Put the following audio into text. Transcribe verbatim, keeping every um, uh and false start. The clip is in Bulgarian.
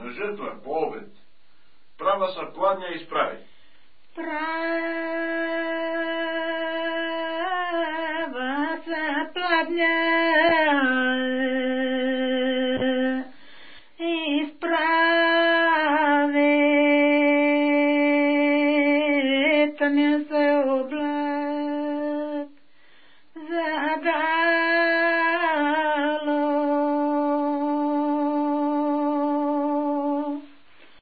на жртва по обет, права са пладња исправи. Права са пладња